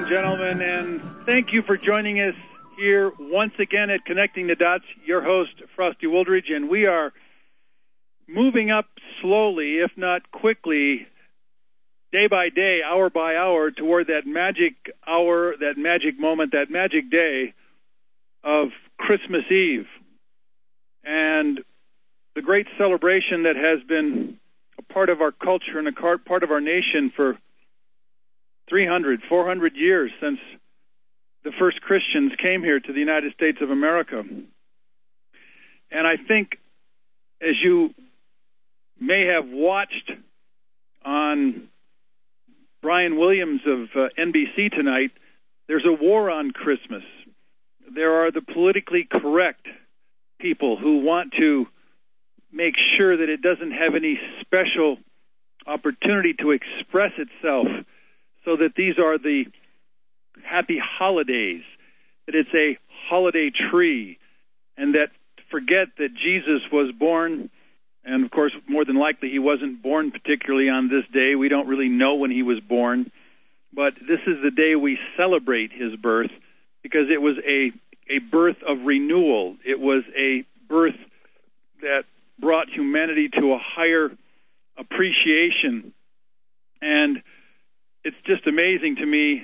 gentlemen, and thank you for joining us here once again at Connecting the Dots. Your host, Frosty Wooldridge, and we are moving up slowly, if not quickly, day by day, hour by hour, toward that magic hour, that magic moment, that magic day of Christmas Eve. And the great celebration that has been a part of our culture and a part of our nation for 300, 400 years since the first Christians came here to the United States of America. And I think, as you may have watched on Brian Williams of NBC tonight, there's a war on Christmas. There are the politically correct people who want to make sure that it doesn't have any special opportunity to express itself, so that these are the happy holidays, that it's a holiday tree, and that forget that Jesus was born, and of course, more than likely, he wasn't born particularly on this day. We don't really know when he was born, but this is the day we celebrate his birth, because it was a birth of renewal. It was a birth that brought humanity to a higher appreciation. And it's just amazing to me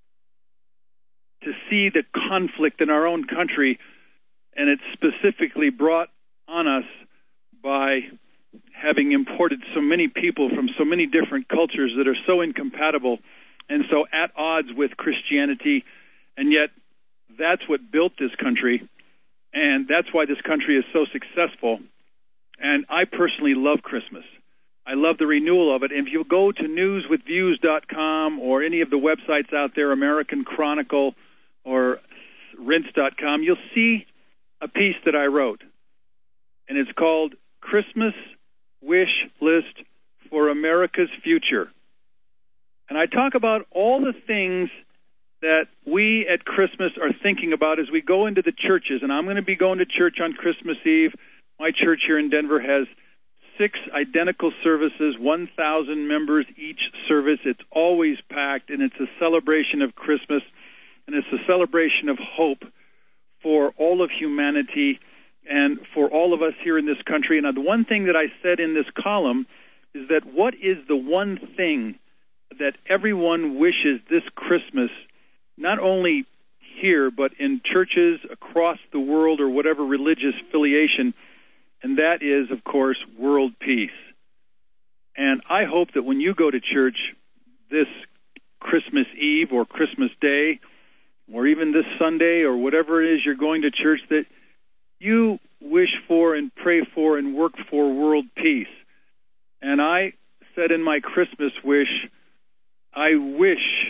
to see the conflict in our own country, and it's specifically brought on us by having imported so many people from so many different cultures that are so incompatible and so at odds with Christianity, and yet that's what built this country, and that's why this country is so successful. And I personally love Christmas. I love the renewal of it. And if you go to newswithviews.com or any of the websites out there, American Chronicle or rinse.com, you'll see a piece that I wrote. And it's called Christmas Wish List for America's Future. And I talk about all the things that we at Christmas are thinking about as we go into the churches. And I'm going to be going to church on Christmas Eve. My church here in Denver has 6 identical services, 1,000 members each service. It's always packed, and it's a celebration of Christmas, and it's a celebration of hope for all of humanity and for all of us here in this country. And the one thing that I said in this column is that what is the one thing that everyone wishes this Christmas, not only here, but in churches across the world or whatever religious affiliation, and that is, of course, world peace. And I hope that when you go to church this Christmas Eve or Christmas Day, or even this Sunday or whatever it is you're going to church, that you wish for and pray for and work for world peace. And I said in my Christmas wish, I wish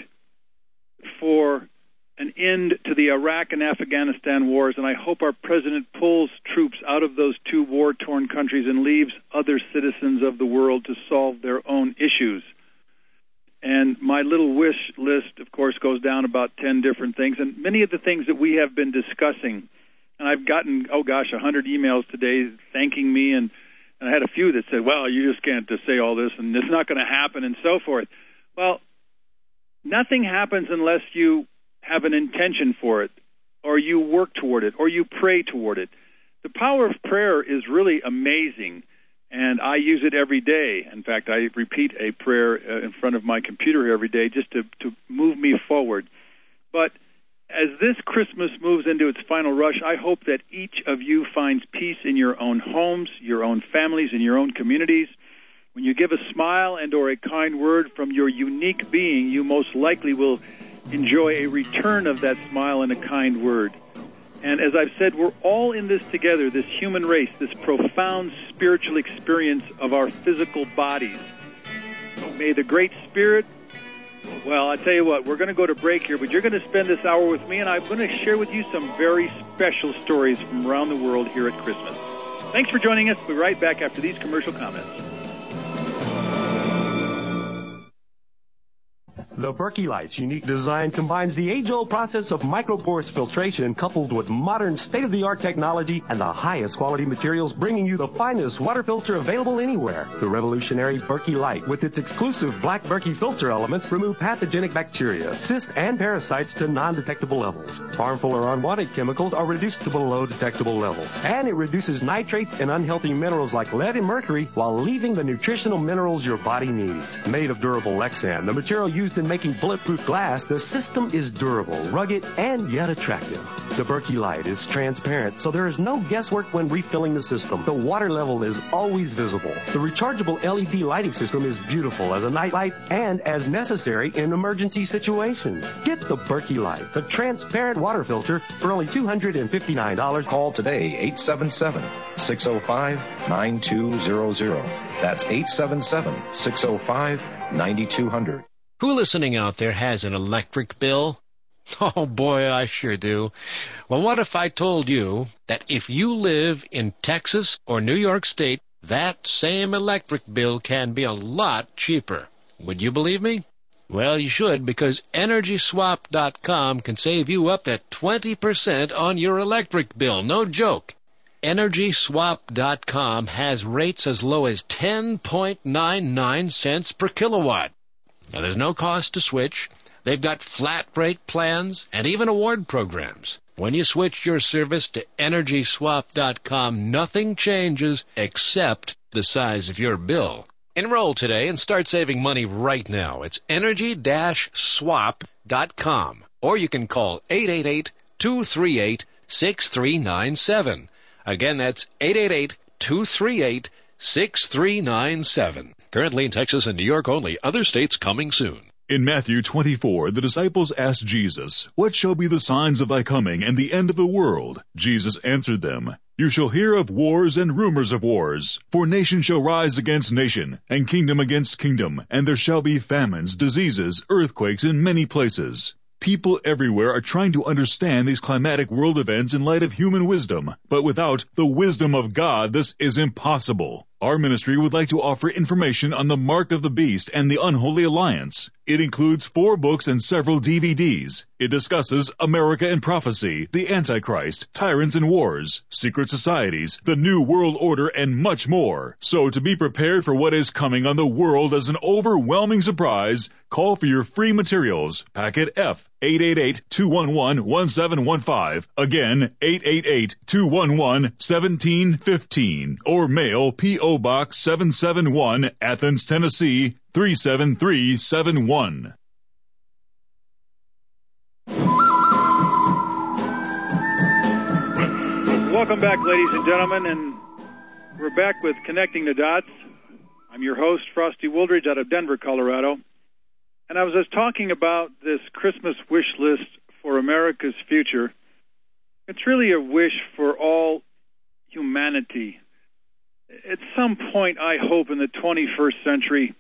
for an end to the Iraq and Afghanistan wars, and I hope our president pulls troops out of those 2 war-torn countries and leaves other citizens of the world to solve their own issues. And my little wish list, of course, goes down about 10 different things, and many of the things that we have been discussing. And I've gotten, 100 emails today thanking me, and I had a few that said, well, you just can't just say all this, and it's not going to happen, and so forth. Well, nothing happens unless you have an intention for it, or you work toward it, or you pray toward it. The power of prayer is really amazing, and I use it every day. In fact, I repeat a prayer in front of my computer every day just to move me forward. But as this Christmas moves into its final rush, I hope that each of you finds peace in your own homes, your own families, and your own communities. When you give a smile and or a kind word from your unique being, you most likely will enjoy a return of that smile and a kind word. And as I've said, we're all in this together, this human race, this profound spiritual experience of our physical bodies. So may the Great Spirit, well, I tell you what, we're going to go to break here, but you're going to spend this hour with me, and I'm going to share with you some very special stories from around the world here at Christmas. Thanks for joining us. We'll be right back after these commercial comments. The Berkey Light's unique design combines the age-old process of microporous filtration coupled with modern state-of-the-art technology and the highest quality materials, bringing you the finest water filter available anywhere. The revolutionary Berkey Light, with its exclusive black Berkey filter elements, remove pathogenic bacteria, cysts, and parasites to non-detectable levels. Harmful or unwanted chemicals are reduced to below detectable levels. And it reduces nitrates and unhealthy minerals like lead and mercury while leaving the nutritional minerals your body needs. Made of durable Lexan, the material used in making bulletproof glass, the system is durable, rugged, and yet attractive. The Berkey Light is transparent, so there is no guesswork when refilling the system. The water level is always visible. The rechargeable LED lighting system is beautiful as a night light and as necessary in emergency situations. Get the Berkey Light, the transparent water filter, for only $259. Call today, 877-605-9200. That's 877-605-9200. Who listening out there has an electric bill? Oh boy, I sure do. Well, what if I told you that if you live in Texas or New York State, that same electric bill can be a lot cheaper? Would you believe me? Well, you should, because EnergySwap.com can save you up to 20% on your electric bill. No joke. EnergySwap.com has rates as low as 10.99 cents per kilowatt. Now, there's no cost to switch. They've got flat rate plans and even award programs. When you switch your service to EnergySwap.com, nothing changes except the size of your bill. Enroll today and start saving money right now. It's Energy-Swap.com. Or you can call 888-238-6397. Again, that's 888-238-6397. Currently in Texas and New York only. Other states coming soon. In Matthew 24, the disciples asked Jesus, "What shall be the signs of thy coming and the end of the world?" Jesus answered them, "You shall hear of wars and rumors of wars. For nation shall rise against nation, and kingdom against kingdom, and there shall be famines, diseases, earthquakes in many places." People everywhere are trying to understand these climatic world events in light of human wisdom, but without the wisdom of God, this is impossible. Our ministry would like to offer information on the Mark of the Beast and the Unholy Alliance. It includes 4 books and several DVDs. It discusses America and Prophecy, the Antichrist, Tyrants and Wars, Secret Societies, the New World Order, and much more. So to be prepared for what is coming on the world as an overwhelming surprise, call for your free materials. Packet F, 888-211-1715. Again, 888-211-1715. Or mail P.O. Box 771, Athens, Tennessee, 37371. Welcome back, ladies and gentlemen, and we're back with Connecting the Dots. I'm your host, Frosty Wooldridge, out of Denver, Colorado. And I was just talking about this Christmas wish list for America's future. It's really a wish for all humanity. At some point, I hope, in the 21st century,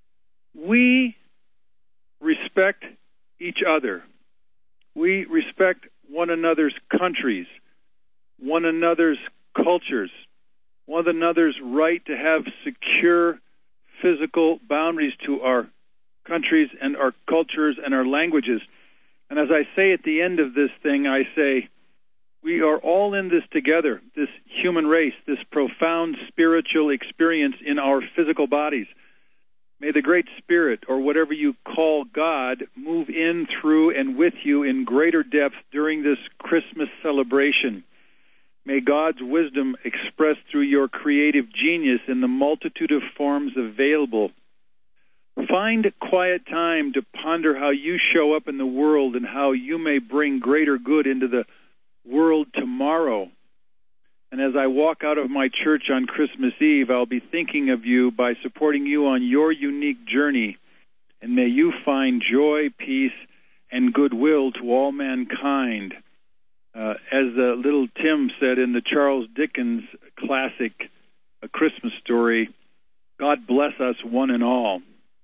we respect each other. We respect one another's countries, one another's cultures, one another's right to have secure physical boundaries to our countries and our cultures and our languages. And as I say at the end of this thing, I say, we are all in this together, this human race, this profound spiritual experience in our physical bodies. May the Great Spirit, or whatever you call God, move in, through, and with you in greater depth during this Christmas celebration. May God's wisdom express through your creative genius in the multitude of forms available. Find quiet time to ponder how you show up in the world and how you may bring greater good into the world tomorrow. And as I walk out of my church on Christmas Eve, I'll be thinking of you by supporting you on your unique journey. And may you find joy, peace, and goodwill to all mankind. As little Tim said in the Charles Dickens classic, A Christmas Story, God bless us one and all.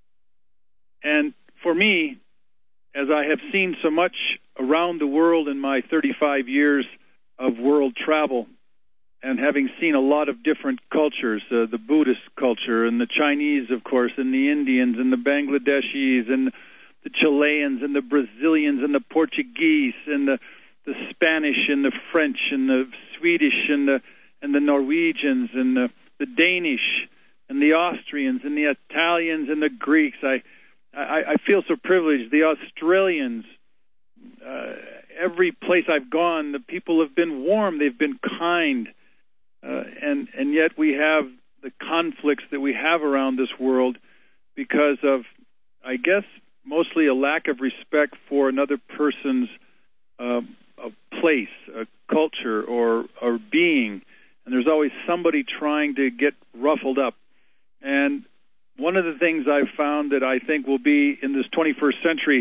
And for me, as I have seen so much around the world in my 35 years of world travel, and having seen a lot of different cultures, the Buddhist culture, and the Chinese, of course, and the Indians, and the Bangladeshis, and the Chileans and the Brazilians and the Portuguese and the Spanish and the French and the Swedish and the Norwegians and the Danish and the Austrians and the Italians and the Greeks. I feel so privileged. The Australians, every place I've gone, the people have been warm. They've been kind. And yet we have the conflicts that we have around this world because of, I guess, mostly a lack of respect for another person's a place, a culture, or being. And there's always somebody trying to get ruffled up. And one of the things I've found that I think will be in this 21st century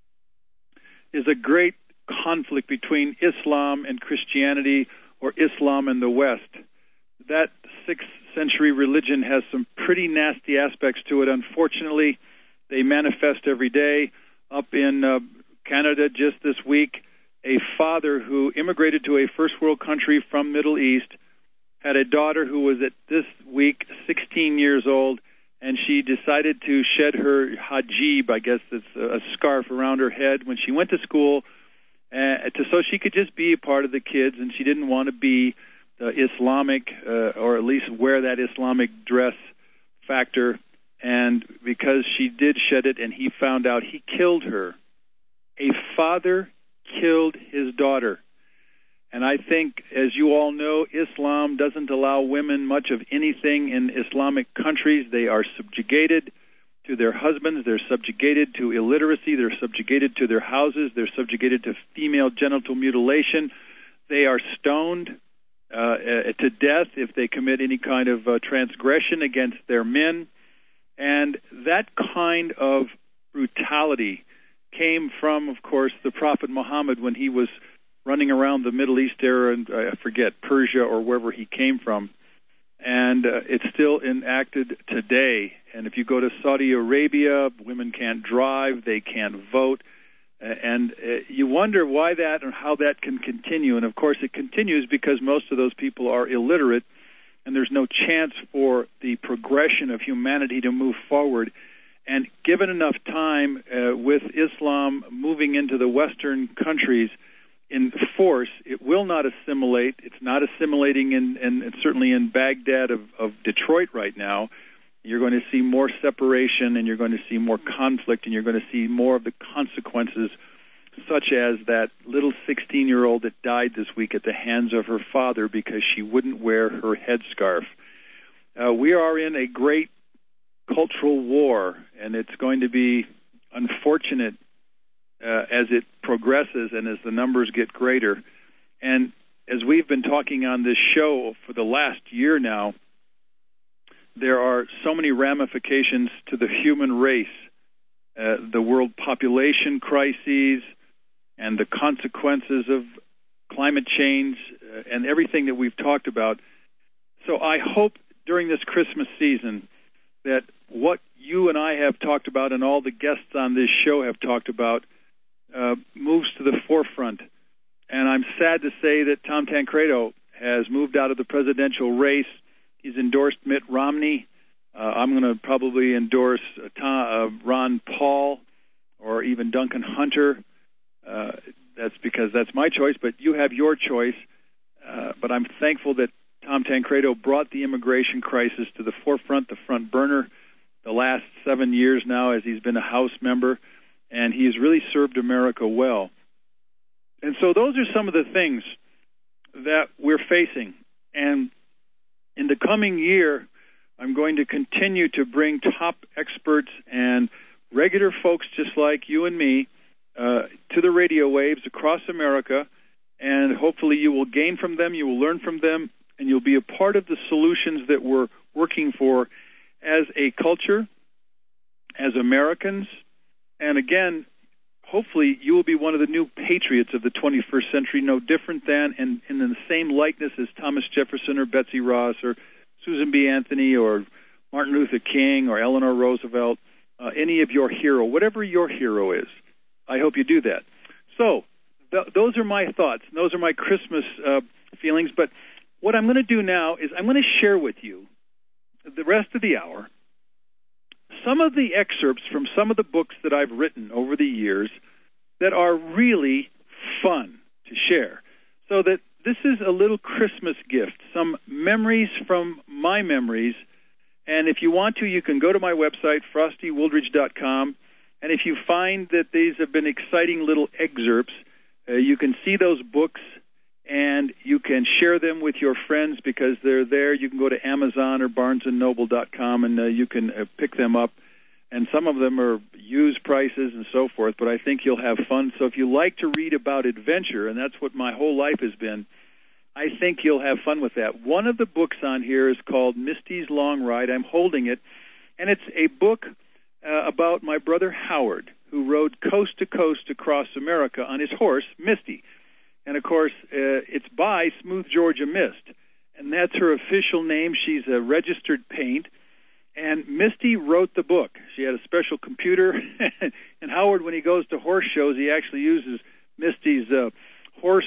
is a great conflict between Islam and Christianity, or Islam and the West. That 6th century religion has some pretty nasty aspects to it. Unfortunately, they manifest every day. Up in Canada just this week, a father who immigrated to a first world country from Middle East had a daughter who was at this week 16 years old, and she decided to shed her hijab, I guess it's a scarf around her head, when she went to school, so she could just be a part of the kids, and she didn't want to be Islamic, or at least wear that Islamic dress factor. And because she did shed it and he found out, he killed her. A father killed his daughter. And I think, as you all know, Islam doesn't allow women much of anything in Islamic countries. They are subjugated to their husbands. They're subjugated to illiteracy. They're subjugated to their houses. They're subjugated to female genital mutilation. They are stoned to death if they commit any kind of transgression against their men. And that kind of brutality came from, of course, the Prophet Muhammad when he was running around the Middle East era, and I forget, Persia or wherever he came from. And it's still enacted today. And if you go to Saudi Arabia, women can't drive, they can't vote. And you wonder why that and how that can continue. And, of course, it continues because most of those people are illiterate, and there's no chance for the progression of humanity to move forward. And given enough time with Islam moving into the Western countries in force, it will not assimilate. It's not assimilating in certainly in Baghdad of Detroit right now. You're going to see more separation, and you're going to see more conflict, and you're going to see more of the consequences, such as that little 16-year-old that died this week at the hands of her father because she wouldn't wear her headscarf. We are in a great cultural war, and it's going to be unfortunate as it progresses and as the numbers get greater. And as we've been talking on this show for the last year now, there are so many ramifications to the human race, the world population crises and the consequences of climate change and everything that we've talked about. So I hope during this Christmas season that what you and I have talked about and all the guests on this show have talked about moves to the forefront. And I'm sad to say that Tom Tancredo has moved out of the presidential race. He's endorsed Mitt Romney. I'm going to probably endorse Ron Paul or even Duncan Hunter. That's because that's my choice, but you have your choice. But I'm thankful that Tom Tancredo brought the immigration crisis to the forefront, the front burner, the last 7 years now as he's been a House member, and he has really served America well. And so those are some of the things that we're facing. And in the coming year, I'm going to continue to bring top experts and regular folks just like you and me to the radio waves across America, and hopefully you will gain from them, you will learn from them, and you'll be a part of the solutions that we're working for as a culture, as Americans, and again, hopefully you will be one of the new patriots of the 21st century, no different than and in the same likeness as Thomas Jefferson or Betsy Ross or Susan B. Anthony or Martin Luther King or Eleanor Roosevelt, any of your hero, whatever your hero is. I hope you do that. So those are my thoughts. Those are my Christmas feelings. But what I'm going to do now is I'm going to share with you the rest of the hour some of the excerpts from some of the books that I've written over the years that are really fun to share. So that this is a little Christmas gift, some memories from my memories. And if you want to, you can go to my website, frostywooldridge.com, and if you find that these have been exciting little excerpts, you can see those books and you can share them with your friends because they're there. You can go to Amazon or BarnesandNoble.com and you can pick them up. And some of them are used prices and so forth, but I think you'll have fun. So if you like to read about adventure, and that's what my whole life has been, I think you'll have fun with that. One of the books on here is called Misty's Long Ride. I'm holding it, and it's a book about my brother Howard, who rode coast to coast across America on his horse, Misty. And, of course, it's by Smooth Georgia Mist, and that's her official name. She's a registered paint, and Misty wrote the book. She had a special computer, and Howard, when he goes to horse shows, he actually uses Misty's horse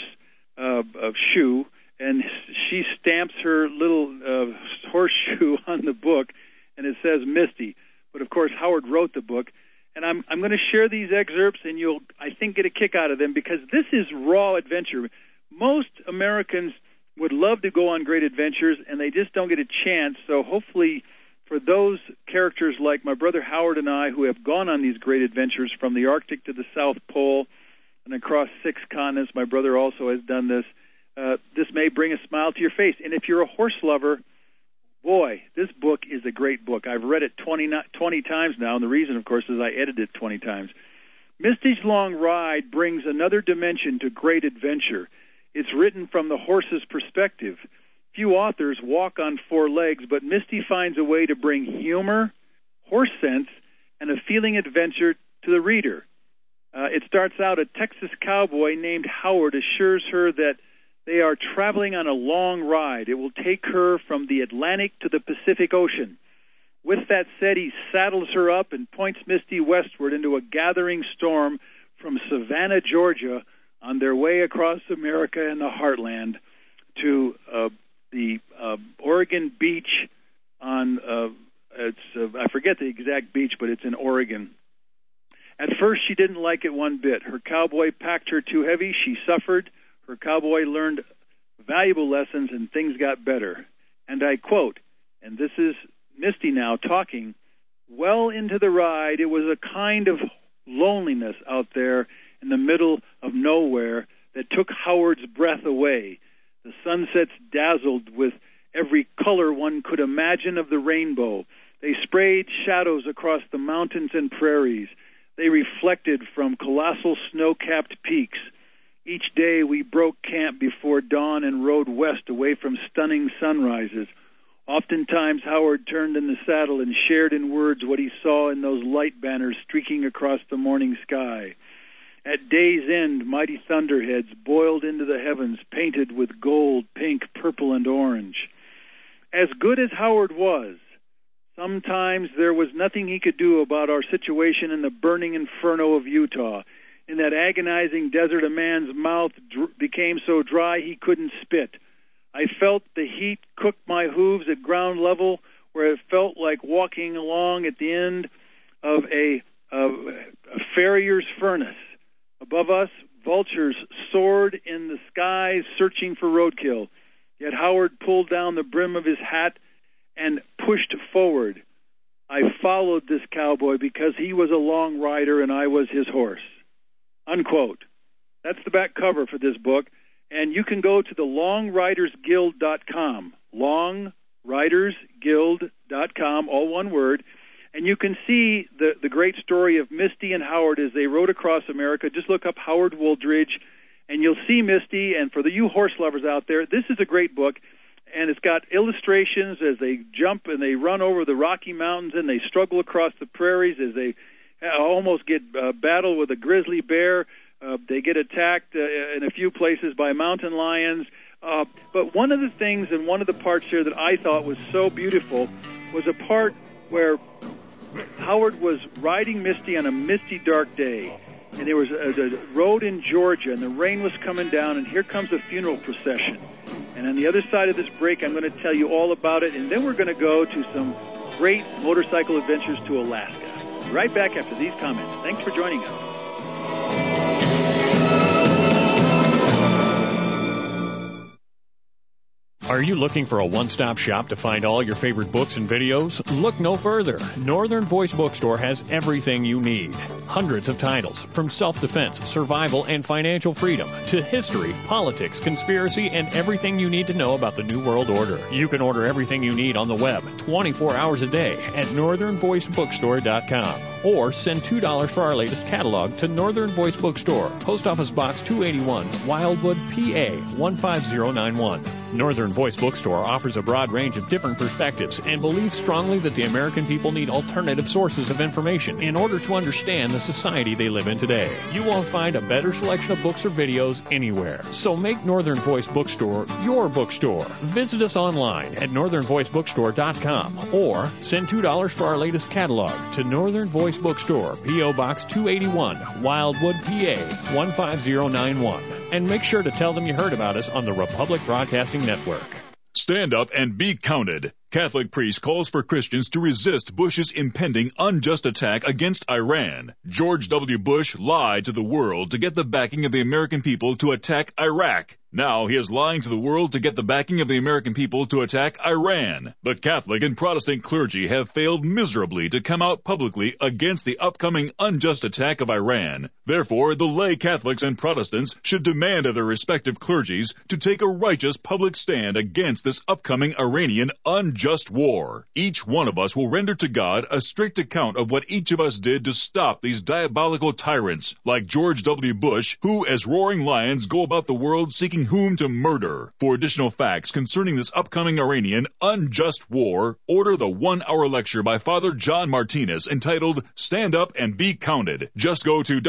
shoe, and she stamps her little horseshoe on the book, and it says Misty. But, of course, Howard wrote the book. And I'm going to share these excerpts, and you'll, I think, get a kick out of them because this is raw adventure. Most Americans would love to go on great adventures, and they just don't get a chance. So hopefully for those characters like my brother Howard and I who have gone on these great adventures from the Arctic to the South Pole and across 6 continents, my brother also has done this, this may bring a smile to your face. And if you're a horse lover, boy, this book is a great book. I've read it 20 times now, and the reason, of course, is I edited it 20 times. Misty's Long Ride brings another dimension to great adventure. It's written from the horse's perspective. Few authors walk on 4 legs, but Misty finds a way to bring humor, horse sense, and a feeling adventure to the reader. It starts out, a Texas cowboy named Howard assures her that they are traveling on a long ride. It will take her from the Atlantic to the Pacific Ocean. With that said, he saddles her up and points Misty westward into a gathering storm from Savannah, Georgia, on their way across America and the heartland to the Oregon beach on, I forget the exact beach, but it's in Oregon. At first, she didn't like it one bit. Her cowboy packed her too heavy. She suffered. Her cowboy learned valuable lessons, and things got better. And I quote, and this is Misty now talking, well into the ride, it was a kind of loneliness out there in the middle of nowhere that took Howard's breath away. The sunsets dazzled with every color one could imagine of the rainbow. They sprayed shadows across the mountains and prairies. They reflected from colossal snow-capped peaks. Each day we broke camp before dawn and rode west away from stunning sunrises. Oftentimes Howard turned in the saddle and shared in words what he saw in those light banners streaking across the morning sky. At day's end, mighty thunderheads boiled into the heavens, painted with gold, pink, purple, and orange. As good as Howard was, sometimes there was nothing he could do about our situation in the burning inferno of Utah. In that agonizing desert, a man's mouth became so dry he couldn't spit. I felt the heat cook my hooves at ground level, where it felt like walking along at the end of a farrier's furnace. Above us, vultures soared in the skies searching for roadkill. Yet Howard pulled down the brim of his hat and pushed forward. I followed this cowboy because he was a long rider and I was his horse. Unquote. That's the back cover for this book. And you can go to the longridersguild.com, longridersguild.com, all one word, and you can see the great story of Misty and Howard as they rode across America. Just look up Howard Wooldridge, and you'll see Misty. And for you horse lovers out there, this is a great book, and it's got illustrations as they jump and they run over the Rocky Mountains and they struggle across the prairies as they almost get battle with a grizzly bear. They get attacked in a few places by mountain lions. But one of the things and one of the parts here that I thought was so beautiful was a part where Howard was riding Misty on a misty, dark day. And there was a road in Georgia, and the rain was coming down, and here comes a funeral procession. And on the other side of this break, I'm going to tell you all about it, and then we're going to go to some great motorcycle adventures to Alaska. Right back after these comments. Thanks for joining us. Are you looking for a one-stop shop to find all your favorite books and videos? Look no further. Northern Voice Bookstore has everything you need. Hundreds of titles, from self-defense, survival, and financial freedom, to history, politics, conspiracy, and everything you need to know about the New World Order. You can order everything you need on the web 24 hours a day at northernvoicebookstore.com. Or send $2 for our latest catalog to Northern Voice Bookstore, Post Office Box 281, Wildwood, PA 15091. Northern Voice Bookstore offers a broad range of different perspectives and believes strongly that the American people need alternative sources of information in order to understand the society they live in today. You won't find a better selection of books or videos anywhere. So make Northern Voice Bookstore your bookstore. Visit us online at northernvoicebookstore.com or send $2 for our latest catalog to Northern Voice Bookstore, P.O. Box 281, Wildwood, PA 15091. And make sure to tell them you heard about us on the Republic Broadcasting Network. Stand up and be counted. Catholic priest calls for Christians to resist Bush's impending unjust attack against Iran. George W. Bush lied to the world to get the backing of the American people to attack Iraq. Now he is lying to the world to get the backing of the American people to attack Iran. But Catholic and Protestant clergy have failed miserably to come out publicly against the upcoming unjust attack of Iran. Therefore, the lay Catholics and Protestants should demand of their respective clergies to take a righteous public stand against this upcoming Iranian unjust war. Each one of us will render to God a strict account of what each of us did to stop these diabolical tyrants, like George W. Bush, who, as roaring lions, go about the world seeking whom to murder. For additional facts concerning this upcoming Iranian unjust war, order the 1-hour lecture by Father John Martinez entitled Stand Up and Be Counted. Just go to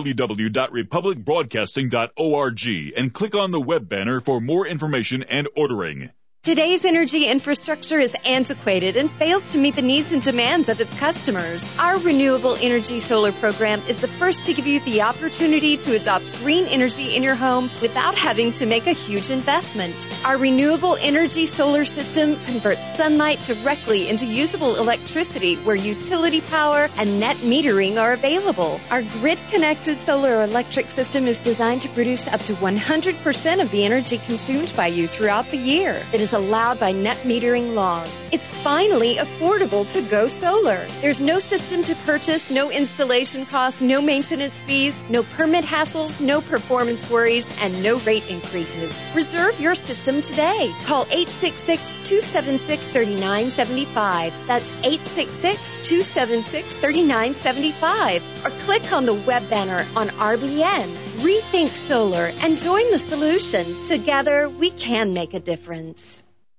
www.republicbroadcasting.org and click on the web banner for more information and ordering. Today's energy infrastructure is antiquated and fails to meet the needs and demands of its customers. Our Renewable Energy Solar program is the first to give you the opportunity to adopt green energy in your home without having to make a huge investment. Our Renewable Energy Solar system converts sunlight directly into usable electricity where utility power and net metering are available. Our grid-connected solar electric system is designed to produce up to 100% of the energy consumed by you throughout the year. It is allowed by net metering laws. It's finally affordable to go solar. There's no system to purchase, no installation costs, no maintenance fees, no permit hassles, no performance worries, and no rate increases. Reserve your system today. Call 866-276-3975. That's 866-276-3975. Or click on the web banner on RBN. Rethink Solar and join the solution. Together, we can make a difference.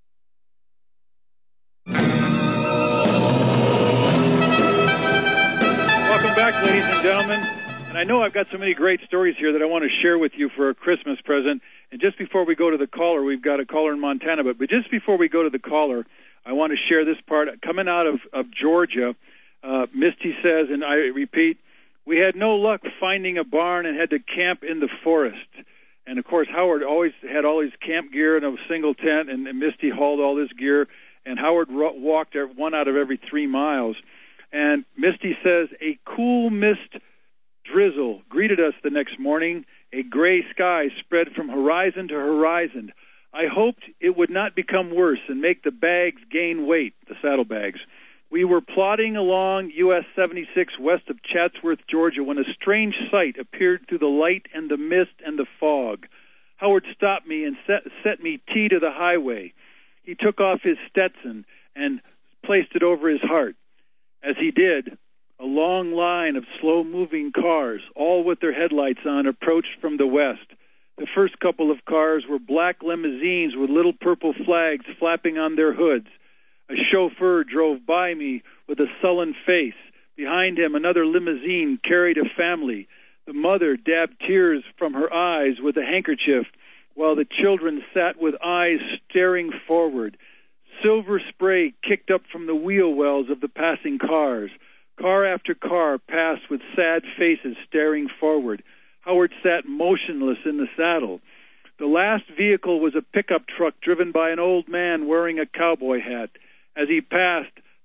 Welcome back, ladies and gentlemen. And I know I've got so many great stories here that I want to share with you for a Christmas present. And just before we go to the caller, we've got a caller in Montana. But just before we go to the caller, I want to share this part. Coming out of Georgia, Misty says, and I repeat, we had no luck finding a barn and had to camp in the forest. And, of course, Howard always had all his camp gear in a single tent, and Misty hauled all this gear. And Howard walked 1 out of every 3 miles. And Misty says, a cool mist drizzle greeted us the next morning. A gray sky spread from horizon to horizon. I hoped it would not become worse and make the bags gain weight, the saddlebags. We were plodding along US 76 west of Chatsworth, Georgia, when a strange sight appeared through the light and the mist and the fog. Howard stopped me and set me tee to the highway. He took off his Stetson and placed it over his heart. As he did, a long line of slow-moving cars, all with their headlights on, approached from the west. The first couple of cars were black limousines with little purple flags flapping on their hoods. A chauffeur drove by me with a sullen face. Behind him, another limousine carried a family. The mother dabbed tears from her eyes with a handkerchief, while the children sat with eyes staring forward. Silver spray kicked up from the wheel wells of the passing cars. Car after car passed with sad faces staring forward. Howard sat motionless in the saddle. The last vehicle was a pickup truck driven by an old man wearing a cowboy hat. As he passed,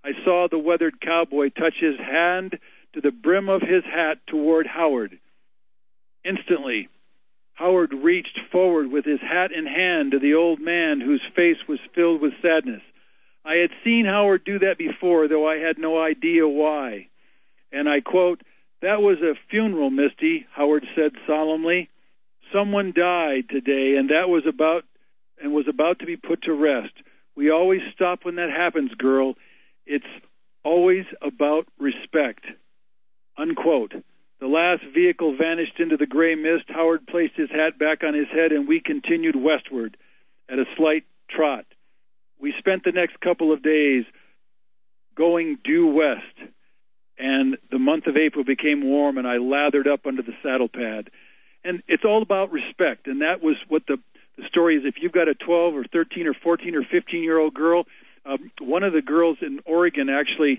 I saw the weathered cowboy touch his hand to the brim of his hat toward Howard. Instantly, Howard reached forward with his hat in hand to the old man whose face was filled with sadness. I had seen Howard do that before, though I had no idea why. And I quote, "That was a funeral, Misty," Howard said solemnly. "Someone died today, and was about to be put to rest. We always stop when that happens, girl. It's always about respect." Unquote. The last vehicle vanished into the gray mist. Howard placed his hat back on his head, and we continued westward at a slight trot. We spent the next couple of days going due west, and the month of April became warm, and I lathered up under the saddle pad. And it's all about respect, and that was what the story is. If you've got a 12 or 13 or 14 or 15-year-old girl, one of the girls in Oregon actually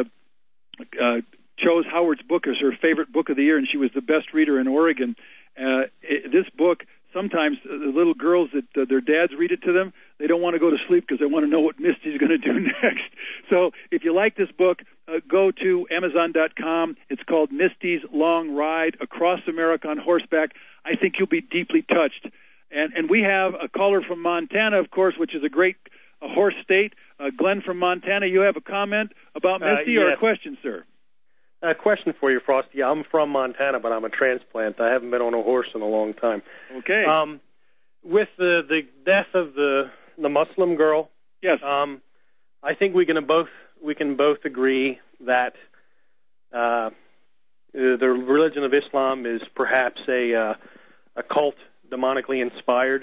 chose Howard's book as her favorite book of the year, and she was the best reader in Oregon. This book, sometimes the little girls that their dads read it to them, they don't want to go to sleep because they want to know what Misty's going to do next. So if you like this book, go to Amazon.com. It's called Misty's Long Ride Across America on Horseback. I think you'll be deeply touched. And we have a caller from Montana, of course, which is a great horse state. Glenn from Montana, you have a comment about Misty or a question, sir? A question for you, Frosty. I'm from Montana, but I'm a transplant. I haven't been on a horse in a long time. Okay. With the death of the Muslim girl, yes. I think we can both agree that the religion of Islam is perhaps a cult, demonically inspired,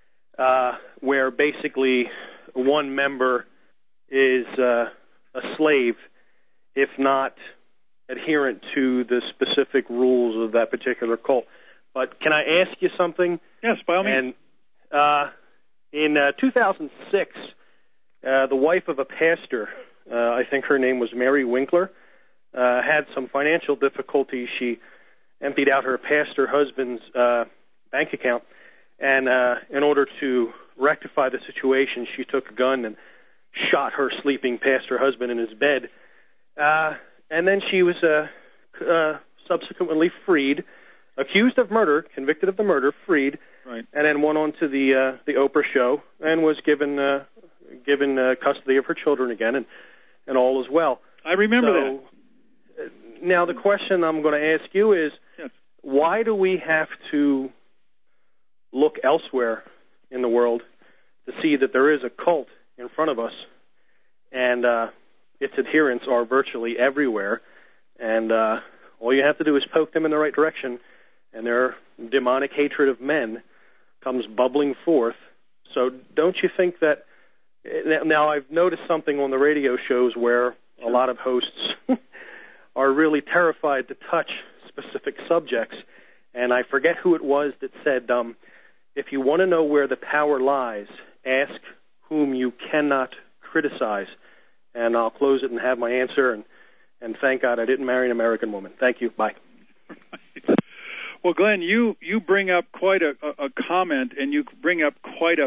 where basically one member is a slave, if not adherent to the specific rules of that particular cult. But can I ask you something? Yes, by all means. And in 2006, the wife of a pastor, I think her name was Mary Winkler, had some financial difficulties. She emptied out her pastor husband's bank account, and in order to rectify the situation, she took a gun and shot her sleeping pastor husband in his bed. And then she was subsequently freed, accused of murder, convicted of the murder, freed, right, and then went on to the Oprah show and was given custody of her children again, and all is well. I remember that. Now the question I'm going to ask you is, yes, why do we have to look elsewhere in the world to see that there is a cult in front of us, and its adherents are virtually everywhere, and all you have to do is poke them in the right direction, and their demonic hatred of men comes bubbling forth. So don't you think that... Now, I've noticed something on the radio shows where a lot of hosts are really terrified to touch specific subjects, and I forget who it was that said, if you want to know where the power lies, ask whom you cannot criticize. And I'll close it and have my answer, and thank God I didn't marry an American woman. Thank you. Bye. Right. Well, Glenn, you bring up quite a comment, and you bring up quite a...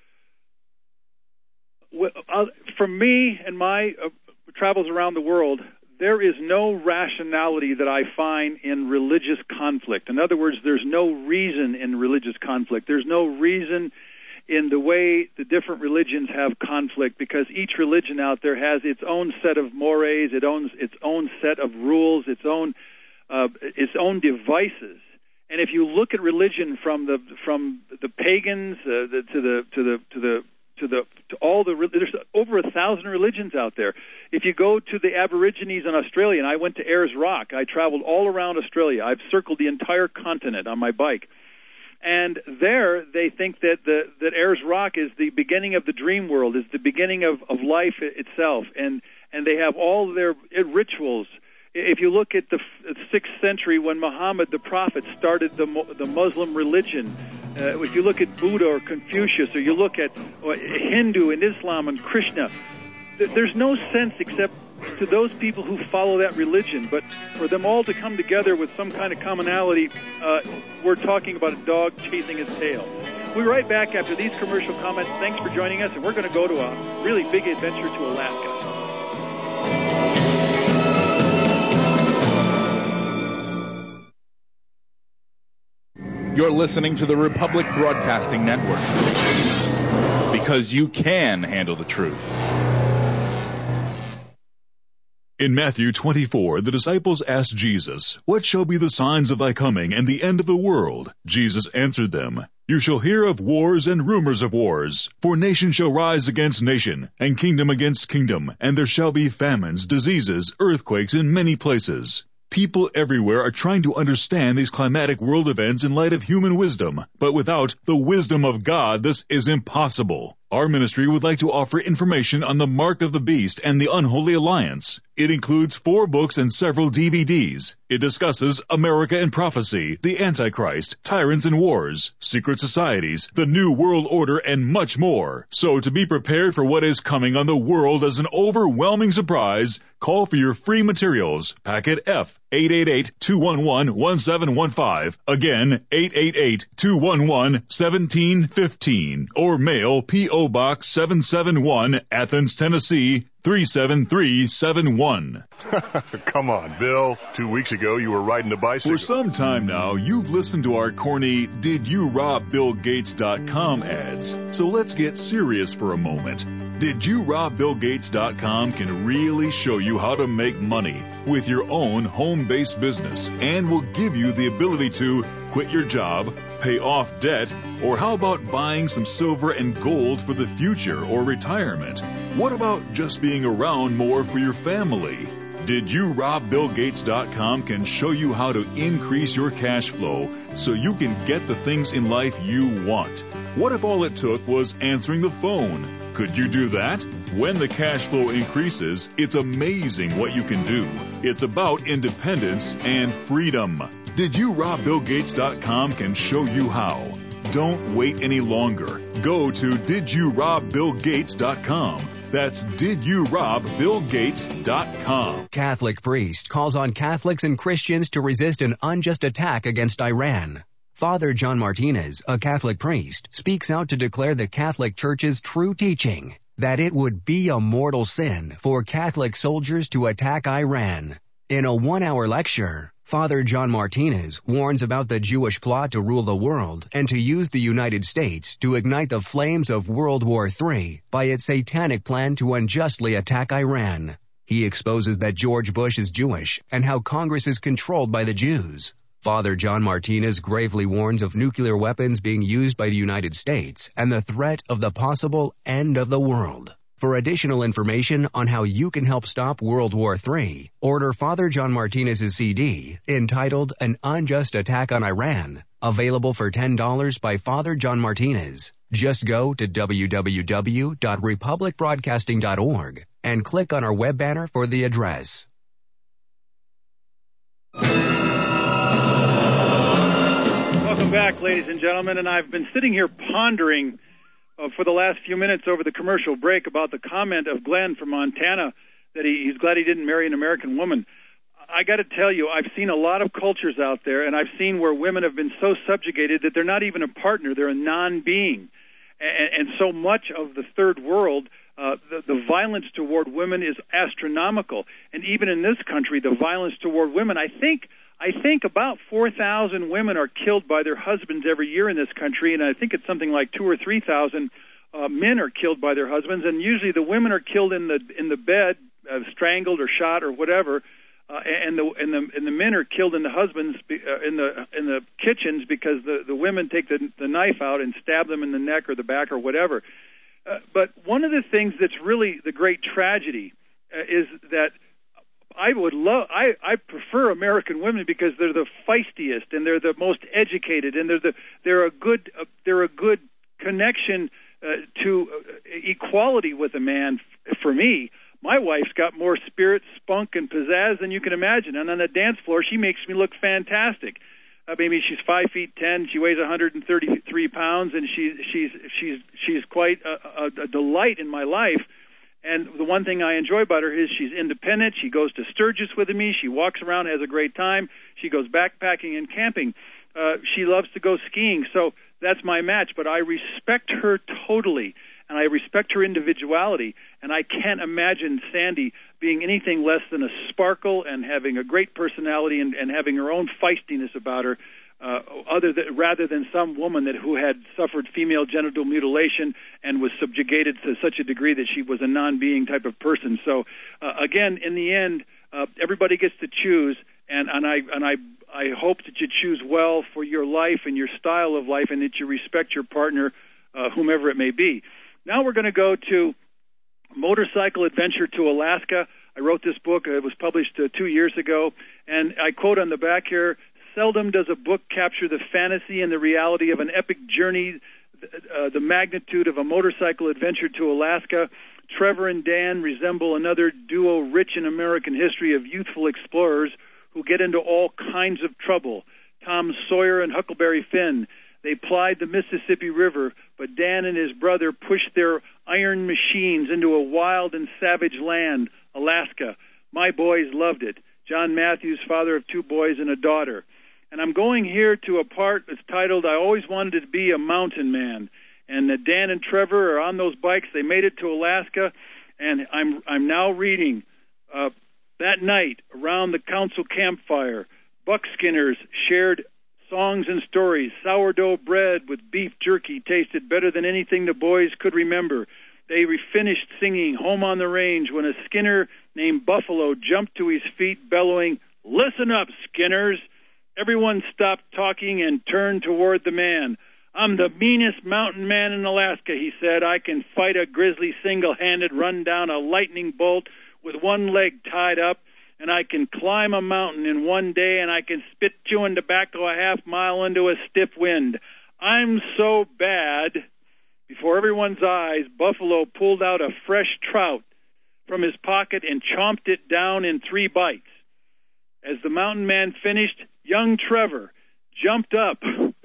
For me and my travels around the world, there is no rationality that I find in religious conflict. In other words, there's no reason in religious conflict. There's no reason in the way the different religions have conflict, because each religion out there has its own set of mores, its own set of rules, its own devices. And if you look at religion from the pagans there's over 1,000 religions out there. If you go to the Aborigines in Australia, and I went to Ayers Rock, I traveled all around Australia. I've circled the entire continent on my bike. And there, they think that Ayers Rock is the beginning of the dream world, is the beginning of life itself, and they have all their rituals. If you look at the 6th century when Muhammad the prophet started the Muslim religion, if you look at Buddha or Confucius, or you look at Hindu and Islam and Krishna, there's no sense except to those people who follow that religion. But for them all to come together with some kind of commonality, we're talking about a dog chasing his tail. We'll be right back after these commercial comments. Thanks for joining us, and we're going to go to a really big adventure to Alaska. You're listening to the Republic Broadcasting Network. Because you can handle the truth. In Matthew 24, the disciples asked Jesus, "What shall be the signs of thy coming and the end of the world?" Jesus answered them, "You shall hear of wars and rumors of wars. For nation shall rise against nation, and kingdom against kingdom, and there shall be famines, diseases, earthquakes in many places." People everywhere are trying to understand these climatic world events in light of human wisdom, but without the wisdom of God, this is impossible. Our ministry would like to offer information on the Mark of the Beast and the Unholy Alliance. It includes 4 books and several DVDs. It discusses America and Prophecy, the Antichrist, Tyrants and Wars, Secret Societies, the New World Order, and much more. So to be prepared for what is coming on the world as an overwhelming surprise, call for your free materials. Packet F, 888-211-1715. Again, 888-211-1715. Or mail P.O. Box 771, Athens, Tennessee, 37371. Come on, Bill. 2 weeks ago, you were riding a bicycle. For some time now, you've listened to our corny DidYouRobBillGates.com ads. So let's get serious for a moment. DidYouRobBillGates.com can really show you how to make money with your own home-based business and will give you the ability to quit your job, pay off debt, or how about buying some silver and gold for the future or retirement? What about just being around more for your family? DidYouRobBillGates.com can show you how to increase your cash flow so you can get the things in life you want. What if all it took was answering the phone? Could you do that? When the cash flow increases, it's amazing what you can do. It's about independence and freedom. DidYouRobBillGates.com can show you how. Don't wait any longer. Go to DidYouRobBillGates.com. That's DidYouRobBillGates.com. Catholic priest calls on Catholics and Christians to resist an unjust attack against Iran. Father John Martinez, a Catholic priest, speaks out to declare the Catholic Church's true teaching that it would be a mortal sin for Catholic soldiers to attack Iran. In a 1-hour lecture, Father John Martinez warns about the Jewish plot to rule the world and to use the United States to ignite the flames of World War III by its satanic plan to unjustly attack Iran. He exposes that George Bush is Jewish and how Congress is controlled by the Jews. Father John Martinez gravely warns of nuclear weapons being used by the United States and the threat of the possible end of the world. For additional information on how you can help stop World War III, order Father John Martinez's CD entitled An Unjust Attack on Iran, available for $10 by Father John Martinez. Just go to www.republicbroadcasting.org and click on our web banner for the address. Welcome back, ladies and gentlemen, and I've been sitting here pondering for the last few minutes over the commercial break about the comment of Glenn from Montana that he's glad he didn't marry an American woman. I got to tell you, I've seen a lot of cultures out there, and I've seen where women have been so subjugated that they're not even a partner, they're a non-being. And so much of the third world, the violence toward women is astronomical. And even in this country, the violence toward women, I think about 4,000 women are killed by their husbands every year in this country, and I think it's something like 2,000 or 3,000 men are killed by their husbands, and usually the women are killed in the bed, strangled or shot or whatever, and the men are killed in the husbands in the kitchens because the women take the knife out and stab them in the neck or the back or whatever. But one of the things that's really the great tragedy is that I prefer American women because they're the feistiest and they're the most educated and they're a good connection to equality with a man. For me, my wife's got more spirit, spunk, and pizzazz than you can imagine, and on the dance floor, she makes me look fantastic. Maybe she's 5'10", she weighs 133 pounds, and she's quite a delight in my life. And the one thing I enjoy about her is she's independent. She goes to Sturgis with me. She walks around, has a great time. She goes backpacking and camping. She loves to go skiing. So that's my match. But I respect her totally, and I respect her individuality. And I can't imagine Sandy being anything less than a sparkle and having a great personality and having her own feistiness about her. rather than some woman who had suffered female genital mutilation and was subjugated to such a degree that she was a non-being type of person. So again, in the end, everybody gets to choose, and I hope that you choose well for your life and your style of life, and that you respect your partner, whomever it may be. Now we're going to go to Motorcycle Adventure to Alaska. I wrote this book. It was published 2 years ago, and I quote on the back here, "Seldom does a book capture the fantasy and the reality of an epic journey, the magnitude of a motorcycle adventure to Alaska. Trevor and Dan resemble another duo rich in American history of youthful explorers who get into all kinds of trouble. Tom Sawyer and Huckleberry Finn. They plied the Mississippi River, but Dan and his brother pushed their iron machines into a wild and savage land, Alaska. My boys loved it. John Matthews, father of 2 boys and a daughter." And I'm going here to a part that's titled, "I Always Wanted to Be a Mountain Man." And Dan and Trevor are on those bikes. They made it to Alaska, and I'm now reading. That night, around the council campfire, buckskinners shared songs and stories. Sourdough bread with beef jerky tasted better than anything the boys could remember. They finished singing Home on the Range when a Skinner named Buffalo jumped to his feet, bellowing, "Listen up, Skinners." Everyone stopped talking and turned toward the man. "I'm the meanest mountain man in Alaska," he said. "I can fight a grizzly single-handed, run down a lightning bolt with one leg tied up, and I can climb a mountain in one day, and I can spit chewing tobacco a half mile into a stiff wind. I'm so bad." Before everyone's eyes, Buffalo pulled out a fresh trout from his pocket and chomped it down in 3 bites. As the mountain man finished, young Trevor jumped up,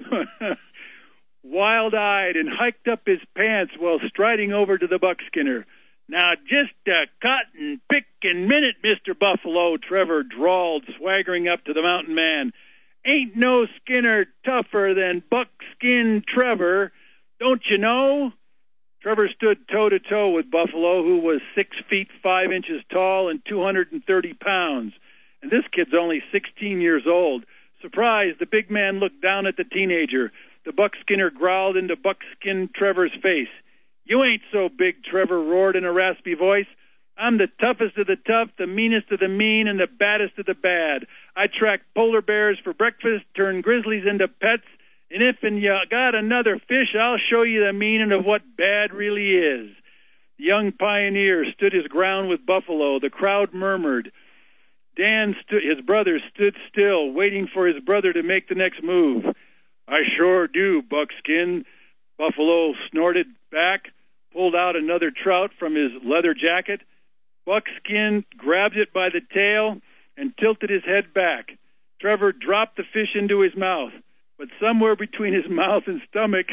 wild-eyed, and hiked up his pants while striding over to the buckskinner. "Now, just a cotton-picking minute, Mr. Buffalo," Trevor drawled, swaggering up to the mountain man. "Ain't no Skinner tougher than Buckskin Trevor, don't you know?" Trevor stood toe-to-toe with Buffalo, who was 6 feet 5 inches tall and 230 pounds. And this kid's only 16 years old. Surprised, the big man looked down at the teenager. The buckskinner growled into Buckskin Trevor's face. "You ain't so big," Trevor roared in a raspy voice. "I'm the toughest of the tough, the meanest of the mean, and the baddest of the bad. I track polar bears for breakfast, turn grizzlies into pets, and if you got another fish, I'll show you the meaning of what bad really is." The young pioneer stood his ground with Buffalo. The crowd murmured. His brother stood still, waiting for his brother to make the next move. "I sure do, Buckskin," Buffalo snorted back, pulled out another trout from his leather jacket. Buckskin grabbed it by the tail and tilted his head back. Trevor dropped the fish into his mouth, but somewhere between his mouth and stomach,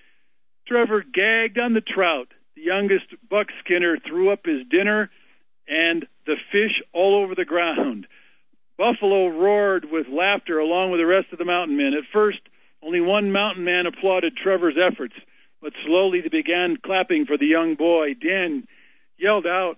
Trevor gagged on the trout. The youngest buckskinner threw up his dinner and the fish all over the ground. Buffalo roared with laughter along with the rest of the mountain men. At first, only one mountain man applauded Trevor's efforts, but slowly they began clapping for the young boy. Dan yelled out,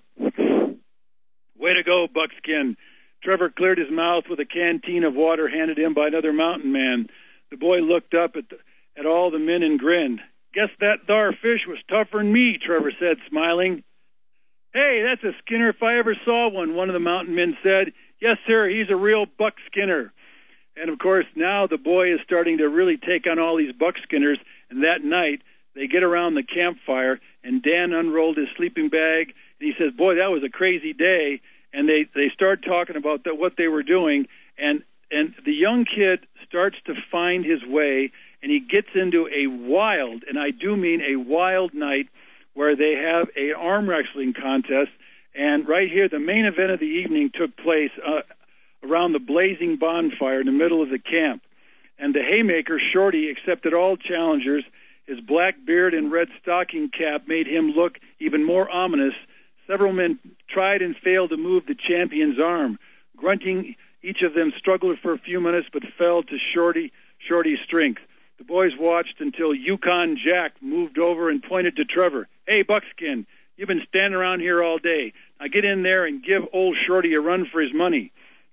"Way to go, Buckskin." Trevor cleared his mouth with a canteen of water handed him by another mountain man. The boy looked up at all the men and grinned. "Guess that thar fish was tougher'n me," Trevor said, smiling. "Hey, that's a Skinner if I ever saw one," one of the mountain men said. "Yes, sir, he's a real buckskinner." And, of course, now the boy is starting to really take on all these buckskinners, and that night they get around the campfire, and Dan unrolled his sleeping bag, and he says, "Boy, that was a crazy day." And they start talking about what they were doing, and the young kid starts to find his way, and he gets into a wild, and I do mean a wild night, where they have an arm wrestling contest. And right here, the main event of the evening took place around the blazing bonfire in the middle of the camp. And the haymaker, Shorty, accepted all challengers. His black beard and red stocking cap made him look even more ominous. Several men tried and failed to move the champion's arm. Grunting, each of them struggled for a few minutes but fell to Shorty's strength. The boys watched until Yukon Jack moved over and pointed to Trevor. "Hey, Buckskin, you've been standing around here all day. Now get in there and give old Shorty a run for his money."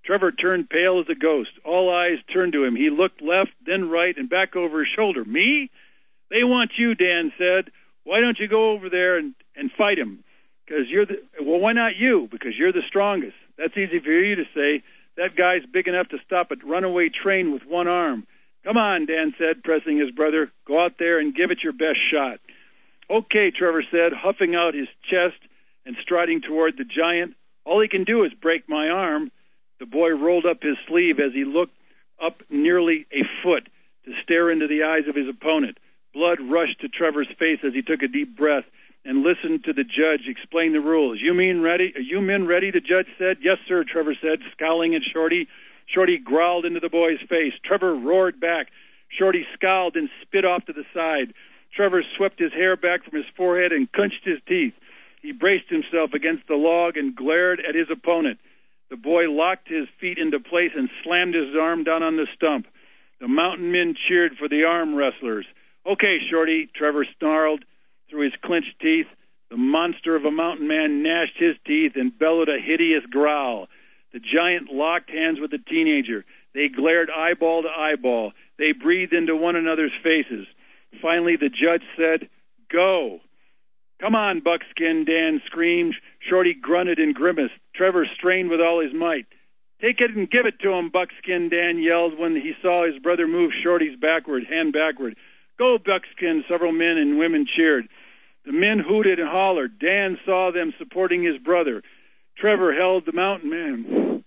Trevor turned pale as a ghost. All eyes turned to him. He looked left, then right, and back over his shoulder. Me? They want you, Dan said. Why don't you go over there and fight him? Because why not you? Because you're the strongest. That's easy for you to say. That guy's big enough to stop a runaway train with one arm. Come on, Dan said, pressing his brother. Go out there and give it your best shot. Okay, Trevor said, huffing out his chest and striding toward the giant. All he can do is break my arm. The boy rolled up his sleeve as he looked up nearly a foot to stare into the eyes of his opponent. Blood rushed to Trevor's face as he took a deep breath and listened to the judge explain the rules. You men ready? The judge said. Yes, sir, Trevor said, scowling at Shorty. Shorty growled into the boy's face. Trevor roared back. Shorty scowled and spit off to the side. Trevor swept his hair back from his forehead and clenched his teeth. He braced himself against the log and glared at his opponent. The boy locked his feet into place and slammed his arm down on the stump. The mountain men cheered for the arm wrestlers. Okay, Shorty, Trevor snarled through his clenched teeth. The monster of a mountain man gnashed his teeth and bellowed a hideous growl. The giant locked hands with the teenager. They glared eyeball to eyeball. They breathed into one another's faces. Finally, the judge said, "Go." "Come on, Buckskin," Dan screamed. Shorty grunted and grimaced. Trevor strained with all his might. "Take it and give it to him, Buckskin," Dan yelled when he saw his brother move Shorty's hand backward. "Go, Buckskin," several men and women cheered. The men hooted and hollered. Dan saw them supporting his brother. Trevor held the mountain man.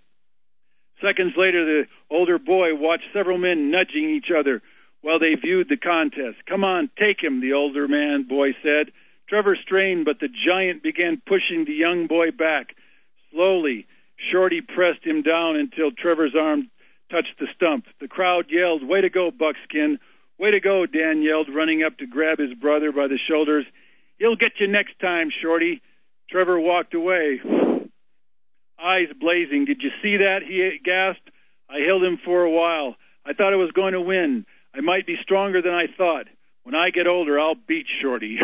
Seconds later, the older boy watched several men nudging each other while they viewed the contest. "Come on, take him," the older boy said. Trevor strained, but the giant began pushing the young boy back. Slowly, Shorty pressed him down until Trevor's arm touched the stump. The crowd yelled, "Way to go, Buckskin." "Way to go," Dan yelled, running up to grab his brother by the shoulders. "He'll get you next time, Shorty." Trevor walked away, eyes blazing. "Did you see that?" he gasped. "I held him for a while. I thought I was going to win. I might be stronger than I thought. When I get older, I'll beat Shorty."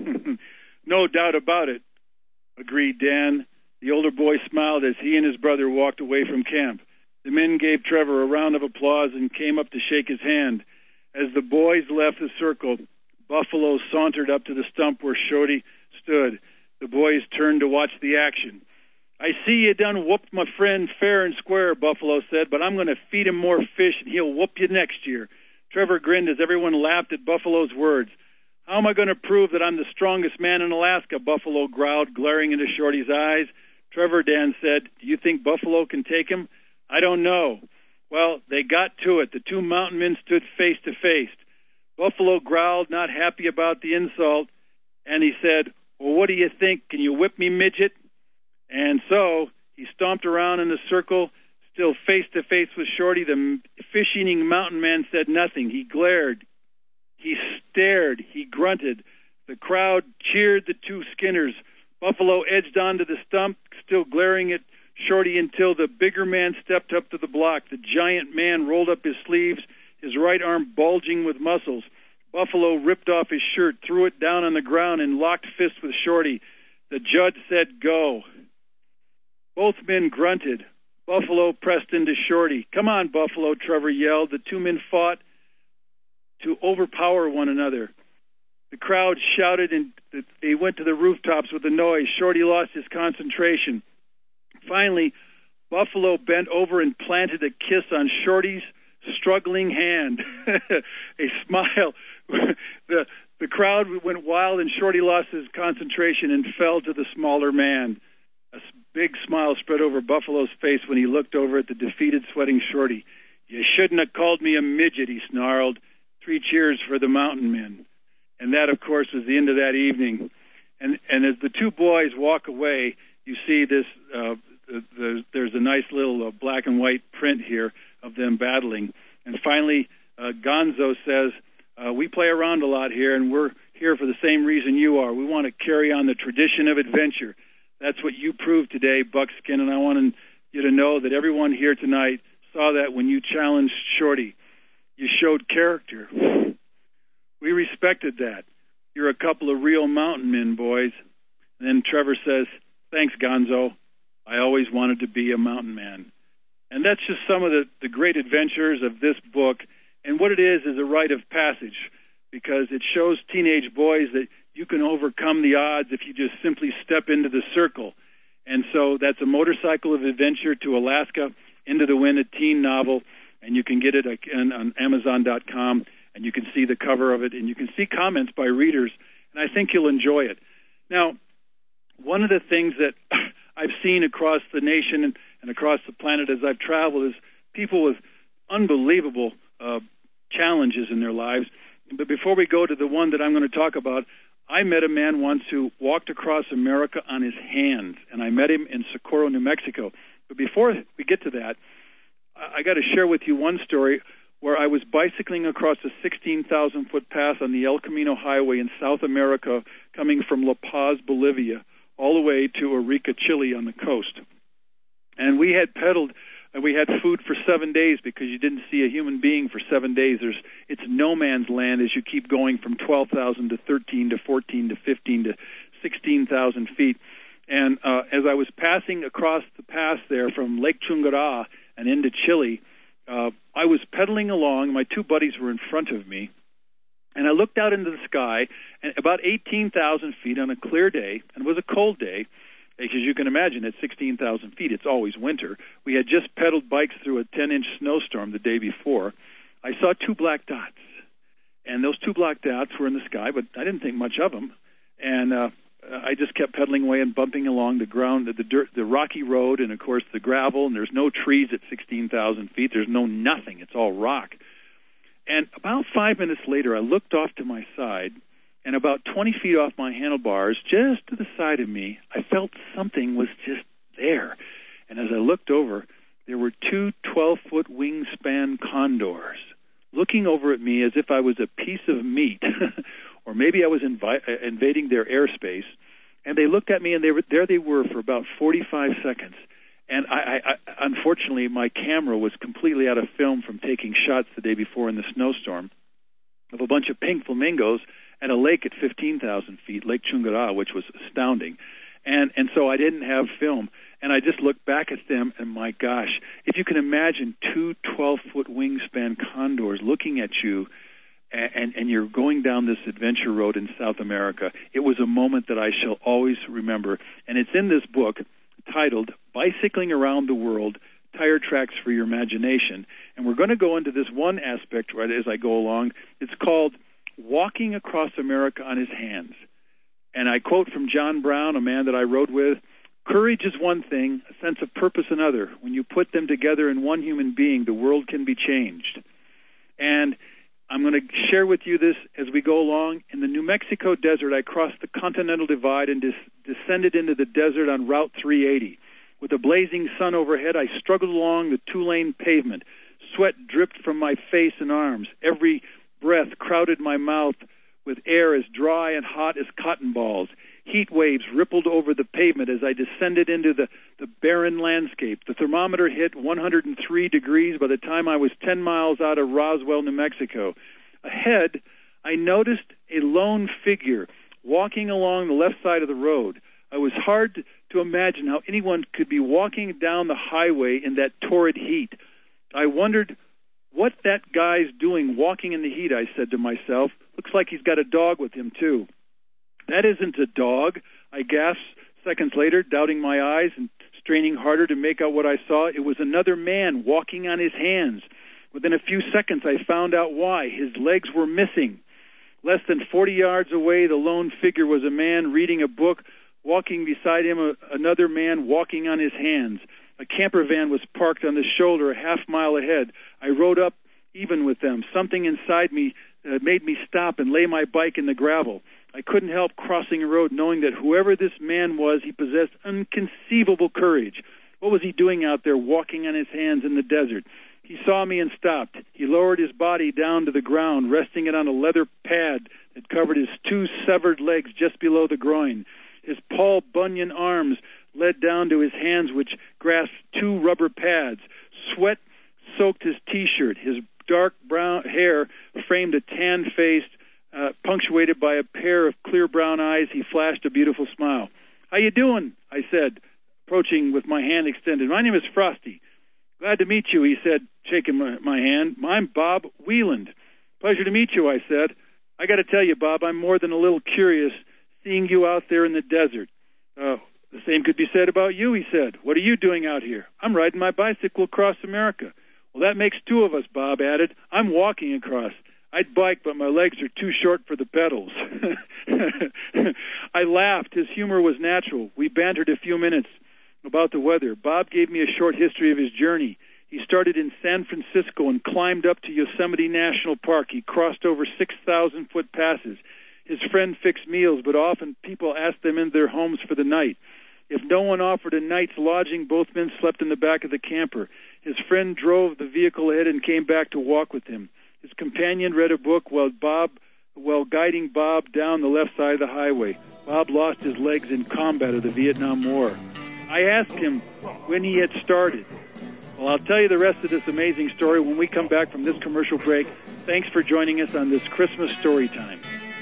"No doubt about it," agreed Dan. The older boy smiled as he and his brother walked away from camp. The men gave Trevor a round of applause and came up to shake his hand. As the boys left the circle, Buffalo sauntered up to the stump where Shorty stood. The boys turned to watch the action. "I see you done whooped my friend fair and square," Buffalo said, "but I'm going to feed him more fish and he'll whoop you next year." Trevor grinned as everyone laughed at Buffalo's words. "How am I going to prove that I'm the strongest man in Alaska?" Buffalo growled, glaring into Shorty's eyes. "Trevor," Dan said, "do you think Buffalo can take him?" "I don't know." Well, they got to it. The two mountain men stood face to face. Buffalo growled, not happy about the insult, and he said, "Well, what do you think? Can you whip me, midget?" And so he stomped around in the circle, still face to face with Shorty. The fish-eating mountain man said nothing. He glared. He stared. He grunted. The crowd cheered the two Skinners. Buffalo edged onto the stump, still glaring at Shorty, until the bigger man stepped up to the block. The giant man rolled up his sleeves, his right arm bulging with muscles. Buffalo ripped off his shirt, threw it down on the ground, and locked fists with Shorty. The judge said, "Go." Both men grunted. Buffalo pressed into Shorty. "Come on, Buffalo," Trevor yelled. The two men fought to overpower one another. The crowd shouted, and they went to the rooftops with the noise. Shorty lost his concentration. Finally, Buffalo bent over and planted a kiss on Shorty's struggling hand. A smile. The crowd went wild, and Shorty lost his concentration and fell to the smaller man. A big smile spread over Buffalo's face when he looked over at the defeated, sweating Shorty. "You shouldn't have called me a midget," he snarled. 3 cheers for the mountain men. And that, of course, was the end of that evening. And as the two boys walk away, you see this. There's a nice little black and white print here of them battling. And finally, Gonzo says, "We play around a lot here, and we're here for the same reason you are. We want to carry on the tradition of adventure. That's what you proved today, Buckskin, and I want you to know that everyone here tonight saw that when you challenged Shorty. You showed character. We respected that. You're a couple of real mountain men, boys." And then Trevor says, "Thanks, Gonzo. I always wanted to be a mountain man." And that's just some of the great adventures of this book. And what it is a rite of passage, because it shows teenage boys that you can overcome the odds if you just simply step into the circle. And so that's a motorcycle of adventure to Alaska, Into the Wind, a teen novel, and you can get it on Amazon.com, and you can see the cover of it, and you can see comments by readers, and I think you'll enjoy it. Now, one of the things that I've seen across the nation and across the planet as I've traveled is people with unbelievable challenges in their lives. But before we go to the one that I'm going to talk about, I met a man once who walked across America on his hands, and I met him in Socorro, New Mexico. But before we get to that, I got to share with you one story where I was bicycling across a 16,000-foot pass on the El Camino Highway in South America, coming from La Paz, Bolivia, all the way to Arica, Chile on the coast. And we had pedaled, and we had food for 7 days because you didn't see a human being for 7 days. It's no man's land as you keep going from 12,000 to 13 to 14 to 15 to 16,000 feet. And as I was passing across the pass there from Lake Chungara and into Chile, I was pedaling along. My two buddies were in front of me, and I looked out into the sky, and about 18,000 feet on a clear day, and it was a cold day, because you can imagine at 16,000 feet, it's always winter. We had just pedaled bikes through a 10-inch snowstorm the day before. I saw two black dots, and those two black dots were in the sky, but I didn't think much of them, and I just kept pedaling away and bumping along the ground, the dirt, the rocky road, and of course the gravel, and there's no trees at 16,000 feet. There's no nothing. It's all rock. And about 5 minutes later, I looked off to my side, and about 20 feet off my handlebars, just to the side of me, I felt something was just there. And as I looked over, there were two 12-foot wingspan condors looking over at me as if I was a piece of meat, or maybe I was invading their airspace. And they looked at me, and they were for about 45 seconds. And I unfortunately, my camera was completely out of film from taking shots the day before in the snowstorm of a bunch of pink flamingos at a lake at 15,000 feet, Lake Chungara, which was astounding. And so I didn't have film. And I just looked back at them, and my gosh, if you can imagine two 12-foot wingspan condors looking at you, and you're going down this adventure road in South America, it was a moment that I shall always remember. And it's in this book titled Bicycling Around the World, Tire Tracks for Your Imagination. And we're going to go into this one aspect right as I go along. It's called Walking Across America on His Hands. And I quote from John Brown, a man that I rode with, "Courage is one thing, a sense of purpose another. When you put them together in one human being, the world can be changed." And I'm going to share with you this as we go along. In the New Mexico desert, I crossed the Continental Divide and descended into the desert on Route 380. With a blazing sun overhead, I struggled along the two-lane pavement. Sweat dripped from my face and arms. Every breath crowded my mouth with air as dry and hot as cotton balls. Heat waves rippled over the pavement as I descended into the barren landscape. The thermometer hit 103 degrees by the time I was 10 miles out of Roswell, New Mexico. Ahead, I noticed a lone figure walking along the left side of the road. It was hard to imagine how anyone could be walking down the highway in that torrid heat. I wondered what that guy's doing walking in the heat, I said to myself. Looks like he's got a dog with him, too. That isn't a dog, I gasped seconds later, doubting my eyes and straining harder to make out what I saw. It was another man walking on his hands. Within a few seconds, I found out why. His legs were missing. Less than 40 yards away, the lone figure was a man reading a book. Walking beside him, another man walking on his hands. A camper van was parked on the shoulder a half-mile ahead. I rode up even with them. Something inside me made me stop and lay my bike in the gravel. I couldn't help crossing a road knowing that whoever this man was, he possessed inconceivable courage. What was he doing out there walking on his hands in the desert? He saw me and stopped. He lowered his body down to the ground, resting it on a leather pad that covered his two severed legs just below the groin. His Paul Bunyan arms led down to his hands, which grasped two rubber pads. Sweat soaked his T-shirt. His dark brown hair framed a tan-faced, punctuated by a pair of clear brown eyes. He flashed a beautiful smile. "How you doing?" I said, approaching with my hand extended. "My name is Frosty." Glad to meet you, he said, shaking my hand. I'm Bob Wieland. Pleasure to meet you, I said. I got to tell you, Bob, I'm more than a little curious seeing you out there in the desert. The same could be said about you, he said. What are you doing out here? I'm riding my bicycle across America. Well, that makes two of us, Bob added. I'm walking across. I'd bike, but my legs are too short for the pedals. I laughed. His humor was natural. We bantered a few minutes about the weather. Bob gave me a short history of his journey. He started in San Francisco and climbed up to Yosemite National Park. He crossed over 6,000-foot passes. His friend fixed meals, but often people asked them into their homes for the night. If no one offered a night's lodging, both men slept in the back of the camper. His friend drove the vehicle ahead and came back to walk with him. His companion read a book while guiding Bob down the left side of the highway. Bob lost his legs in combat of the Vietnam War. I asked him when he had started. Well, I'll tell you the rest of this amazing story when we come back from this commercial break. Thanks for joining us on this Christmas story time.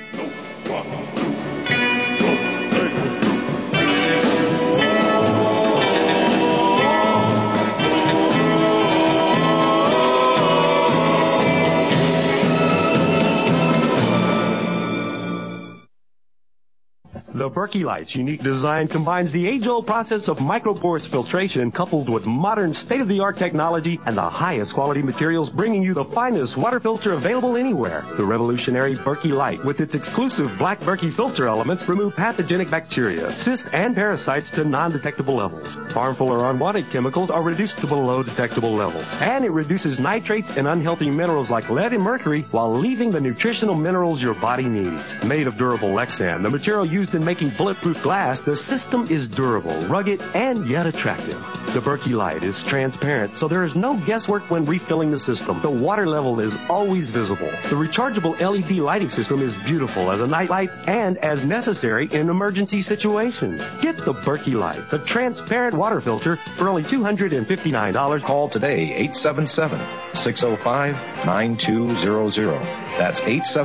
The Berkey Light's unique design combines the age-old process of micropores filtration coupled with modern state-of-the-art technology and the highest quality materials, bringing you the finest water filter available anywhere. The revolutionary Berkey Light, with its exclusive black Berkey filter elements, remove pathogenic bacteria, cysts, and parasites to non-detectable levels. Harmful or unwanted chemicals are reduced to below detectable levels. And it reduces nitrates and unhealthy minerals like lead and mercury while leaving the nutritional minerals your body needs. Made of durable Lexan, the material used in making bulletproof glass, the system is durable, rugged, and yet attractive. The Berkey Light is transparent, so there is no guesswork when refilling the system. The water level is always visible. The rechargeable LED lighting system is beautiful as a night light and as necessary in emergency situations. Get the Berkey Light, the transparent water filter, for only $259. Call today, 877-605-9200. That's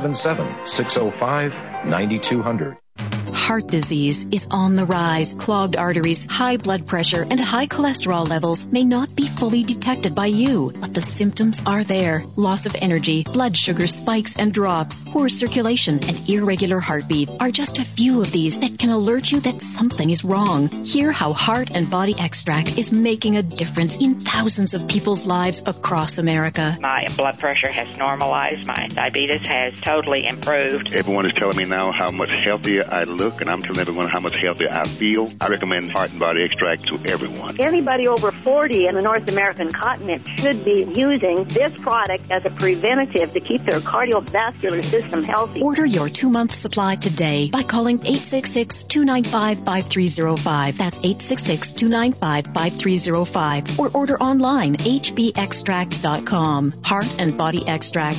877-605-9200. Heart disease is on the rise. Clogged arteries, high blood pressure, and high cholesterol levels may not be fully detected by you, but the symptoms are there. Loss of energy, blood sugar spikes and drops, poor circulation, and irregular heartbeat are just a few of these that can alert you that something is wrong. Hear how Heart and Body Extract is making a difference in thousands of people's lives across America. My blood pressure has normalized. My diabetes has totally improved. Everyone is telling me now how much healthier I look, and I'm telling everyone how much healthier I feel. I recommend Heart and Body Extract to everyone. Anybody over 40 in the North American continent should be using this product as a preventative to keep their cardiovascular system healthy. Order your 2-month supply today by calling 866-295-5305. That's 866-295-5305. Or order online, hbextract.com. Heart and Body Extract,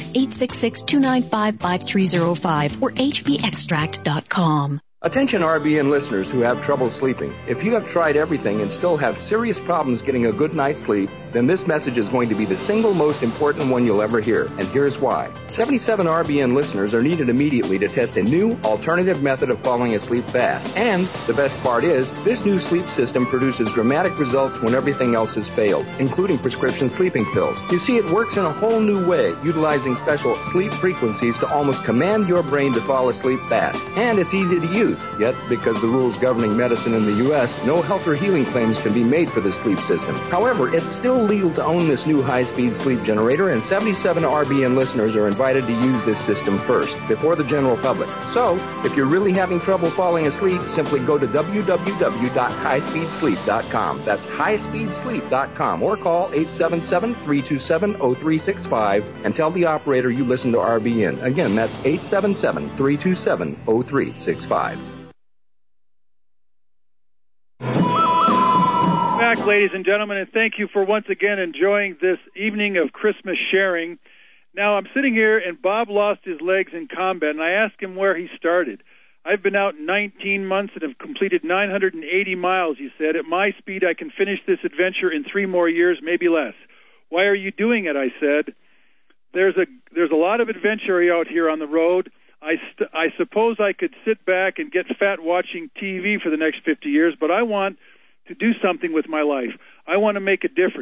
866-295-5305 or hbextract.com. Attention RBN listeners who have trouble sleeping. If you have tried everything and still have serious problems getting a good night's sleep, then this message is going to be the single most important one you'll ever hear. And here's why. 77 RBN listeners are needed immediately to test a new alternative method of falling asleep fast. And the best part is, this new sleep system produces dramatic results when everything else has failed, including prescription sleeping pills. You see, it works in a whole new way, utilizing special sleep frequencies to almost command your brain to fall asleep fast. And it's easy to use. Yet, because the rules governing medicine in the U.S., no health or healing claims can be made for this sleep system. However, it's still legal to own this new high-speed sleep generator, and 77 RBN listeners are invited to use this system first, before the general public. So, if you're really having trouble falling asleep, simply go to www.highspeedsleep.com. That's highspeedsleep.com, or call 877-327-0365 and tell the operator you listen to RBN. Again, that's 877-327-0365. Back, ladies and gentlemen, and thank you for once again enjoying this evening of Christmas sharing. Now, I'm sitting here, and Bob lost his legs in combat, and I asked him where he started. I've been out 19 months and have completed 980 miles, he said. At my speed, I can finish this adventure in 3 more years, maybe less. Why are you doing it, I said. There's a lot of adventure out here on the road. I suppose I could sit back and get fat watching TV for the next 50 years, but I want to do something with my life. I want to make a difference.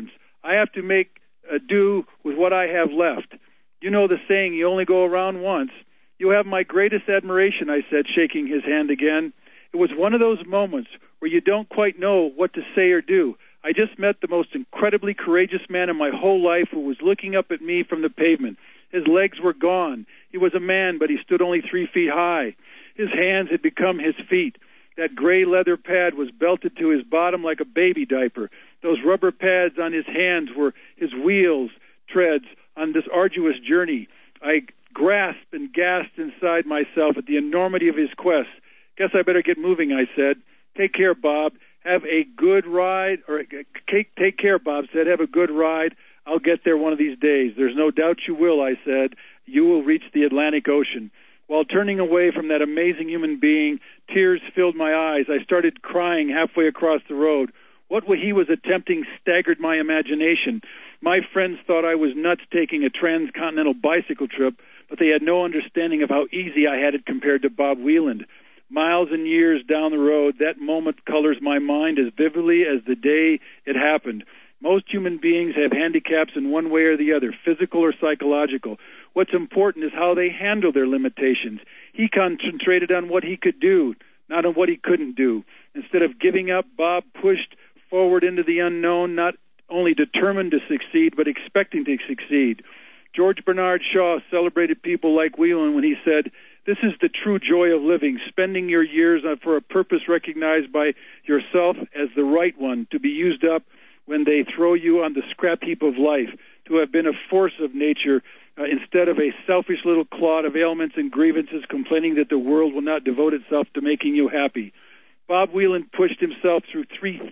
I have to make do with what I have left. You know the saying, you only go around once. You have my greatest admiration, I said, shaking his hand again. It was one of those moments where you don't quite know what to say or do. I just met the most incredibly courageous man in my whole life who was looking up at me from the pavement. His legs were gone. He was a man, but he stood only 3 feet high. His hands had become his feet. That gray leather pad was belted to his bottom like a baby diaper. Those rubber pads on his hands were his wheels, treads on this arduous journey. I grasped and gasped inside myself at the enormity of his quest. Guess I better get moving, I said. Take care, Bob. Have a good ride. Or take care, Bob said. Have a good ride. I'll get there one of these days. There's no doubt you will, I said. You will reach the Atlantic Ocean. While turning away from that amazing human being, tears filled my eyes. I started crying halfway across the road. What he was attempting staggered my imagination. My friends thought I was nuts taking a transcontinental bicycle trip, but they had no understanding of how easy I had it compared to Bob Wieland. Miles and years down the road, that moment colors my mind as vividly as the day it happened. Most human beings have handicaps in one way or the other, physical or psychological. What's important is how they handle their limitations. He concentrated on what he could do, not on what he couldn't do. Instead of giving up, Bob pushed forward into the unknown, not only determined to succeed, but expecting to succeed. George Bernard Shaw celebrated people like Wieland when he said, "This is the true joy of living, spending your years for a purpose recognized by yourself as the right one, to be used up when they throw you on the scrap heap of life, to have been a force of nature instead of a selfish little clod of ailments and grievances complaining that the world will not devote itself to making you happy." Bob Wieland pushed himself through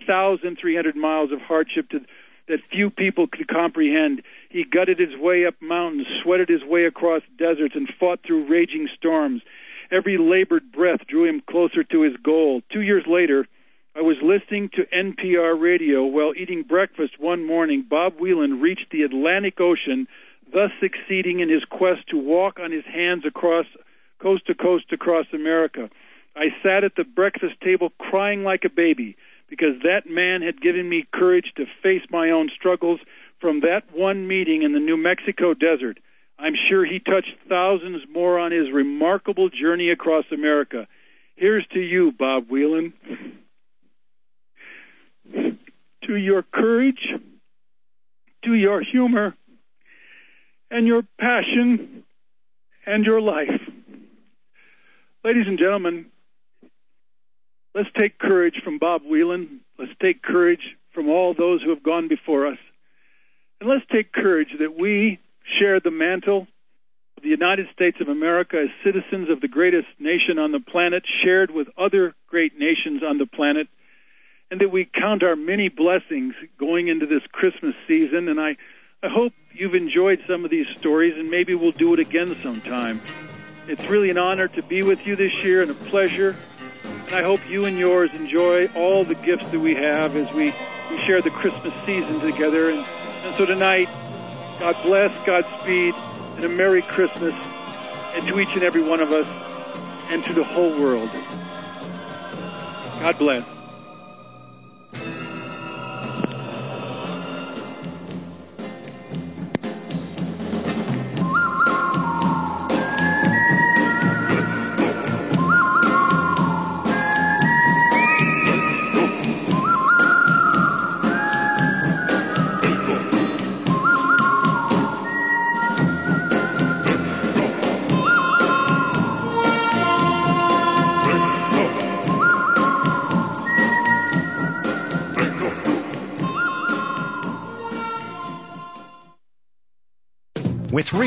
3,300 miles of hardship that few people could comprehend. He gutted his way up mountains, sweated his way across deserts, and fought through raging storms. Every labored breath drew him closer to his goal. 2 years later, I was listening to NPR radio while eating breakfast one morning. Bob Wieland reached the Atlantic Ocean, thus succeeding in his quest to walk on his hands across coast to coast across America. I sat at the breakfast table crying like a baby because that man had given me courage to face my own struggles from that one meeting in the New Mexico desert. I'm sure he touched thousands more on his remarkable journey across America. Here's to you, Bob Wieland. To your courage, to your humor, and your passion, and your life. Ladies and gentlemen, let's take courage from Bob Wieland. Let's take courage from all those who have gone before us. And let's take courage that we share the mantle of the United States of America as citizens of the greatest nation on the planet, shared with other great nations on the planet, and that we count our many blessings going into this Christmas season. And I hope you've enjoyed some of these stories, and maybe we'll do it again sometime. It's really an honor to be with you this year and a pleasure. And I hope you and yours enjoy all the gifts that we have as we share the Christmas season together. And so tonight, God bless, Godspeed, and a Merry Christmas, and to each and every one of us, and to the whole world. God bless. With